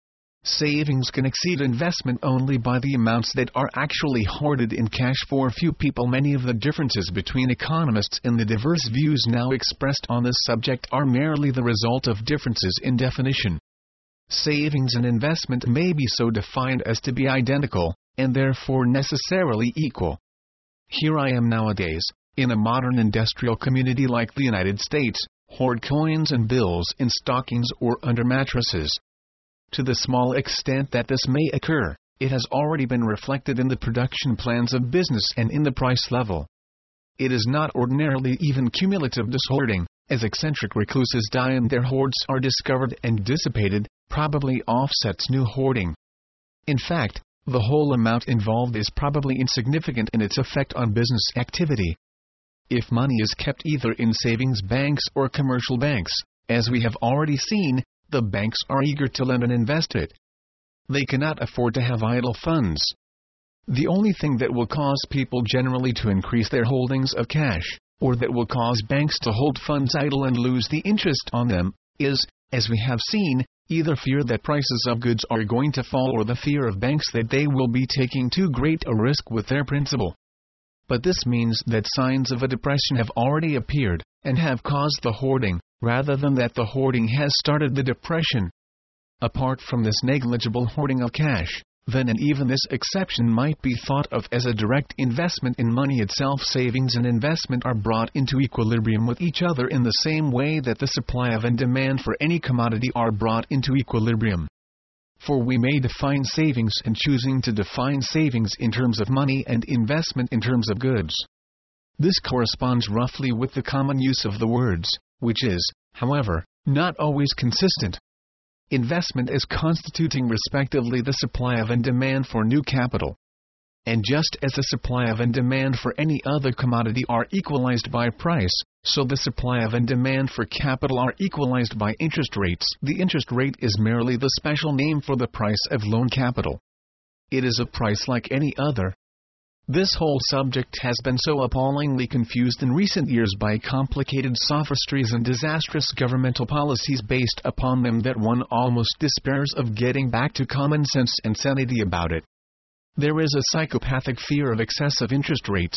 Savings can exceed investment only by the amounts that are actually hoarded in cash for few people. Many of the differences between economists in the diverse views now expressed on this subject are merely the result of differences in definition. Savings and investment may be so defined as to be identical, and therefore necessarily equal. Here I am nowadays, in a modern industrial community like the United States, hoard coins and bills in stockings or under mattresses. To the small extent that this may occur, it has already been reflected in the production plans of business and in the price level. It is not ordinarily even cumulative dishoarding, as eccentric recluses die and their hoards are discovered and dissipated, probably offsets new hoarding. In fact, the whole amount involved is probably insignificant in its effect on business activity. If money is kept either in savings banks or commercial banks, as we have already seen, the banks are eager to lend and invest it. They cannot afford to have idle funds. The only thing that will cause people generally to increase their holdings of cash, or that will cause banks to hold funds idle and lose the interest on them, is, as we have seen, either fear that prices of goods are going to fall or the fear of banks that they will be taking too great a risk with their principal. But this means that signs of a depression have already appeared, and have caused the hoarding, rather than that the hoarding has started the depression. Apart from this negligible hoarding of cash, then and even this exception might be thought of as a direct investment in money itself. Savings and investment are brought into equilibrium with each other in the same way that the supply of and demand for any commodity are brought into equilibrium. For we may define savings and choosing to define savings in terms of money and investment in terms of goods. This corresponds roughly with the common use of the words, which is, however, not always consistent. Investment as constituting respectively the supply of and demand for new capital. And just as the supply of and demand for any other commodity are equalized by price, so the supply of and demand for capital are equalized by interest rates. The interest rate is merely the special name for the price of loan capital. It is a price like any other. This whole subject has been so appallingly confused in recent years by complicated sophistries and disastrous governmental policies based upon them that one almost despairs of getting back to common sense and sanity about it. There is a psychopathic fear of excessive interest rates.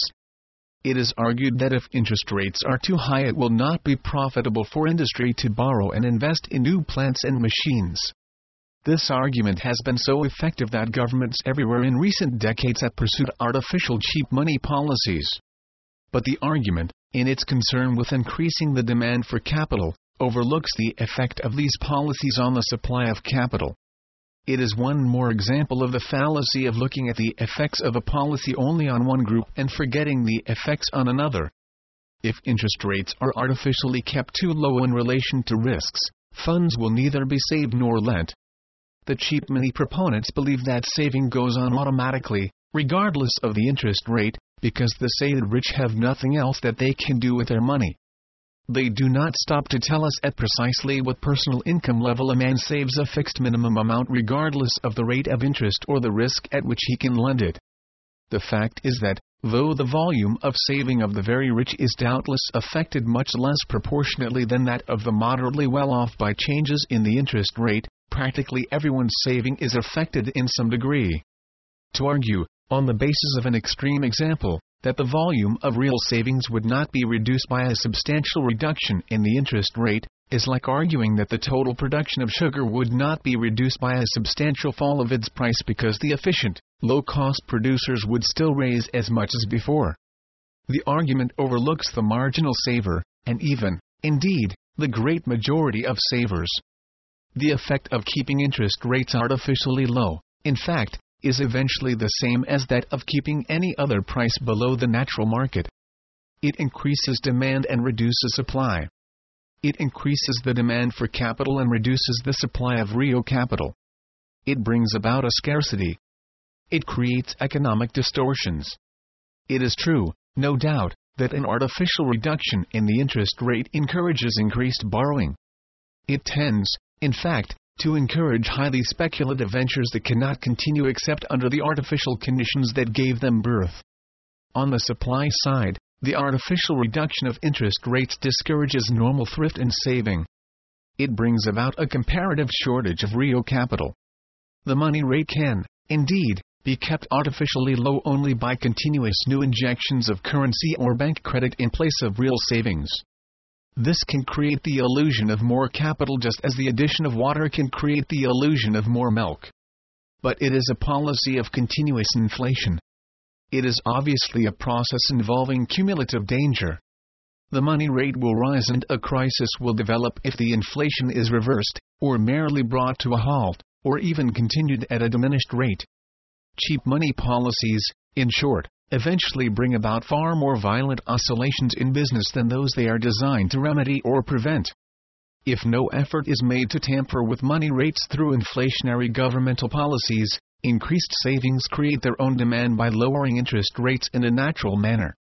It is argued that if interest rates are too high it will not be profitable for industry to borrow and invest in new plants and machines. This argument has been so effective that governments everywhere in recent decades have pursued artificial cheap money policies. But the argument, in its concern with increasing the demand for capital, overlooks the effect of these policies on the supply of capital. It is one more example of the fallacy of looking at the effects of a policy only on one group and forgetting the effects on another. If interest rates are artificially kept too low in relation to risks, funds will neither be saved nor lent. The cheap money proponents believe that saving goes on automatically, regardless of the interest rate, because the sated rich have nothing else that they can do with their money. They do not stop to tell us at precisely what personal income level a man saves a fixed minimum amount regardless of the rate of interest or the risk at which he can lend it. The fact is that, though the volume of saving of the very rich is doubtless affected much less proportionately than that of the moderately well-off by changes in the interest rate, practically everyone's saving is affected in some degree. To argue, on the basis of an extreme example, that the volume of real savings would not be reduced by a substantial reduction in the interest rate, is like arguing that the total production of sugar would not be reduced by a substantial fall of its price because the efficient, low-cost producers would still raise as much as before. The argument overlooks the marginal saver, and even, indeed, the great majority of savers. The effect of keeping interest rates artificially low, in fact, is eventually the same as that of keeping any other price below the natural market. It increases demand and reduces supply. It increases the demand for capital and reduces the supply of real capital. It brings about a scarcity. It creates economic distortions. It is true, no doubt, that an artificial reduction in the interest rate encourages increased borrowing. It tends, in fact, to encourage highly speculative ventures that cannot continue except under the artificial conditions that gave them birth. On the supply side, the artificial reduction of interest rates discourages normal thrift and saving. It brings about a comparative shortage of real capital. The money rate can, indeed, be kept artificially low only by continuous new injections of currency or bank credit in place of real savings. This can create the illusion of more capital just as the addition of water can create the illusion of more milk. But it is a policy of continuous inflation. It is obviously a process involving cumulative danger. The money rate will rise and a crisis will develop if the inflation is reversed, or merely brought to a halt, or even continued at a diminished rate. Cheap money policies, in short, eventually bring about far more violent oscillations in business than those they are designed to remedy or prevent. If no effort is made to tamper with money rates through inflationary governmental policies, increased savings create their own demand by lowering interest rates in a natural manner.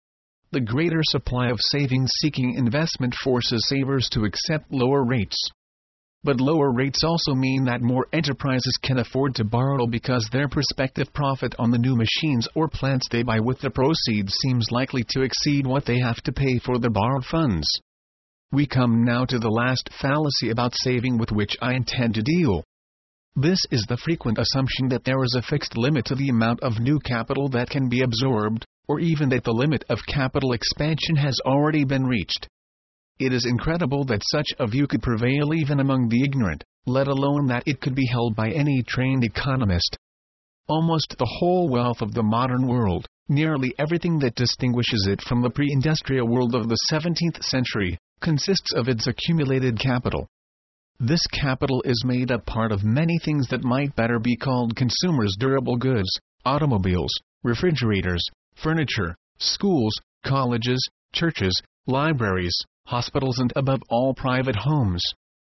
The greater supply of savings-seeking investment forces savers to accept lower rates. But lower rates also mean that more enterprises can afford to borrow because their prospective profit on the new machines or plants they buy with the proceeds seems likely to exceed what they have to pay for the borrowed funds. We come now to the last fallacy about saving with which I intend to deal. This is the frequent assumption that there is a fixed limit to the amount of new capital that can be absorbed, or even that the limit of capital expansion has already been reached. It is incredible that such a view could prevail even among the ignorant, let alone that it could be held by any trained economist. Almost the whole wealth of the modern world, nearly everything that distinguishes it from the pre-industrial world of the 17th century, consists of its accumulated capital. This capital is made up part of many things that might better be called consumers' durable goods, automobiles, refrigerators, furniture, schools, colleges, churches, libraries, hospitals, and above all private homes.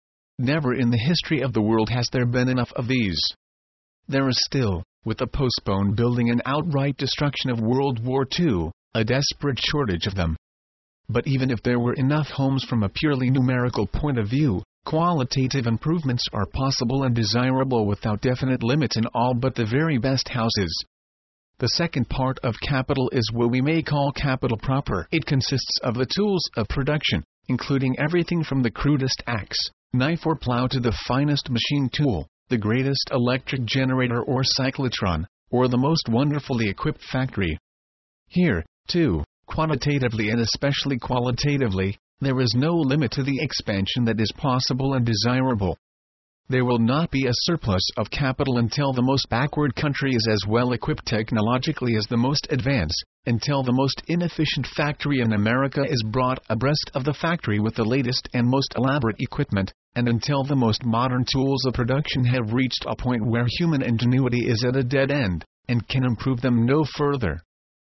Never in the history of the world has there been enough of these. There is still, with the postponed building and outright destruction of World War II, a desperate shortage of them. But even if there were enough homes from a purely numerical point of view, qualitative improvements are possible and desirable without definite limits in all but the very best houses. The second part of capital is what we may call capital proper. It consists of the tools of production, including everything from the crudest axe, knife or plow to the finest machine tool, the greatest electric generator or cyclotron, or the most wonderfully equipped factory. Here, too, quantitatively and especially qualitatively, there is no limit to the expansion that is possible and desirable. There will not be a surplus of capital until the most backward country is as well equipped technologically as the most advanced, until the most inefficient factory in America is brought abreast of the factory with the latest and most elaborate equipment, and until the most modern tools of production have reached a point where human ingenuity is at a dead end, and can improve them no further.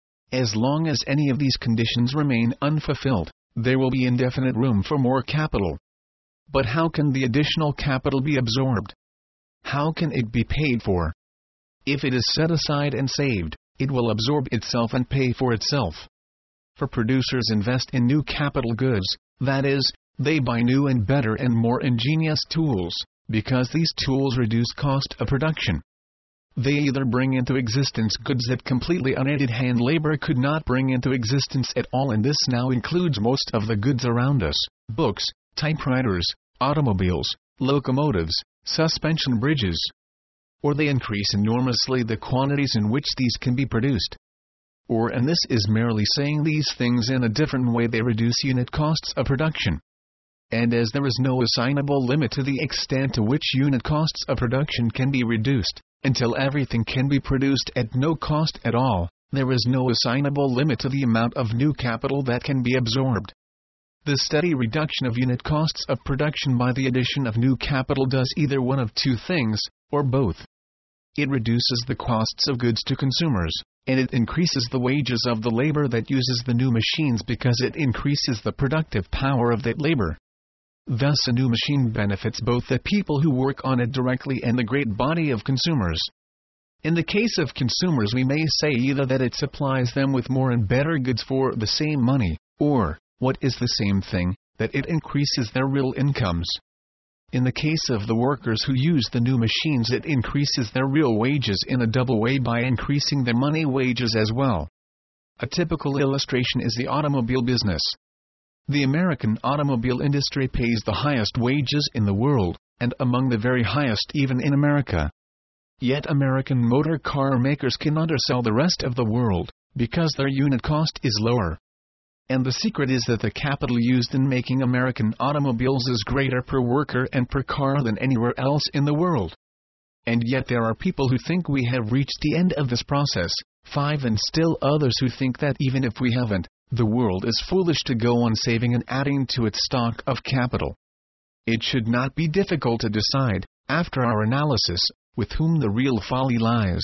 As long as any of these conditions remain unfulfilled, there will be indefinite room for more capital. But how can the additional capital be absorbed? How can it be paid for? If it is set aside and saved, it will absorb itself and pay for itself. For producers invest in new capital goods, that is, they buy new and better and more ingenious tools, because these tools reduce cost of production. They either bring into existence goods that completely unaided hand labor could not bring into existence at all, and this now includes most of the goods around us: books, typewriters, automobiles, locomotives, suspension bridges. Or they increase enormously the quantities in which these can be produced. Or, and this is merely saying these things in a different way, they reduce unit costs of production. And as there is no assignable limit to the extent to which unit costs of production can be reduced, until everything can be produced at no cost at all, there is no assignable limit to the amount of new capital that can be absorbed. The steady reduction of unit costs of production by the addition of new capital does either one of two things, or both. It reduces the costs of goods to consumers, and it increases the wages of the labor that uses the new machines because it increases the productive power of that labor. Thus a new machine benefits both the people who work on it directly and the great body of consumers. In the case of consumers, we may say either that it supplies them with more and better goods for the same money, or, what is the same thing, that it increases their real incomes. In the case of the workers who use the new machines, it increases their real wages in a double way by increasing their money wages as well. A typical illustration is the automobile business. The American automobile industry pays the highest wages in the world, and among the very highest even in America. Yet American motor car makers can undersell the rest of the world, because their unit cost is lower. And the secret is that the capital used in making American automobiles is greater per worker and per car than anywhere else in the world. And yet there are people who think we have reached the end of this process, and still others who think that even if we haven't, the world is foolish to go on saving and adding to its stock of capital. It should not be difficult to decide, after our analysis, with whom the real folly lies.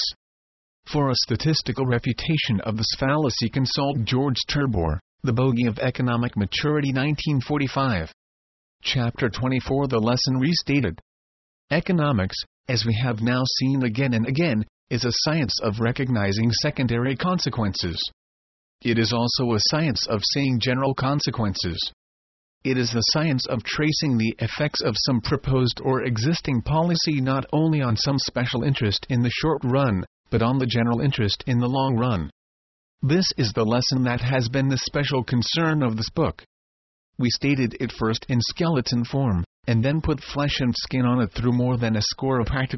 For a statistical refutation of this fallacy, consult George Turbor, The Bogey of Economic Maturity, 1945. Chapter 24. The lesson restated. Economics, as we have now seen again and again, is a science of recognizing secondary consequences. It is also a science of seeing general consequences. It is the science of tracing the effects of some proposed or existing policy not only on some special interest in the short run, but on the general interest in the long run. This is the lesson that has been the special concern of this book. We stated it first in skeleton form, and then put flesh and skin on it through more than a score of practical